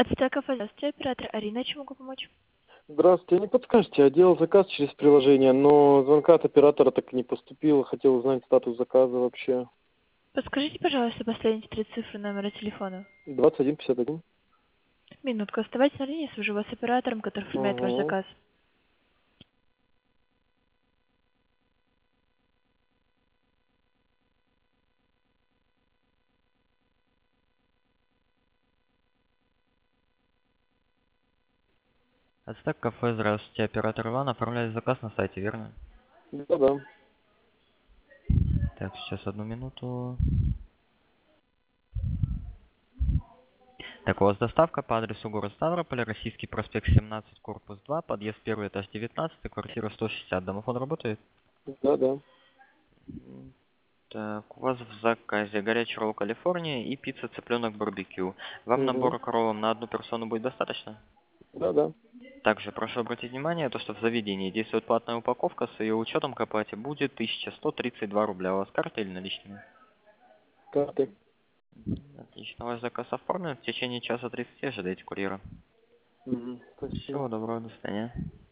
Стека, здравствуйте, оператор Арина, чем могу помочь? Здравствуйте, не подскажете, я делал заказ через приложение, но звонка от оператора так и не поступило. Хотел узнать статус заказа вообще. Подскажите, пожалуйста, последние три цифры номера телефона. 2151. Минутку, оставайтесь на линии, свяжу вас с оператором, который оформляет ваш Угу. заказ. Ацтек кафе, здравствуйте. Оператор Иван, оформляет заказ на сайте, верно? Да-да. Так, сейчас одну минуту. Так, у вас доставка по адресу город Ставрополь, Российский проспект 17, корпус 2, подъезд 1, этаж 19, квартира 160. Домофон работает? Да-да. Так, у вас в заказе горячий ролл Калифорния и пицца цыпленок барбекю. Вам Угу. набора роллов на одну персону будет достаточно? Да-да. Также прошу обратить внимание, то, что в заведении действует платная упаковка, с ее учетом к оплате будет 1132 рубля. У вас карта или наличными? Карты. Отлично, ваш заказ оформлен. В течение часа 30 ожидайте курьера. Угу. Спасибо. Всего доброго, до свидания.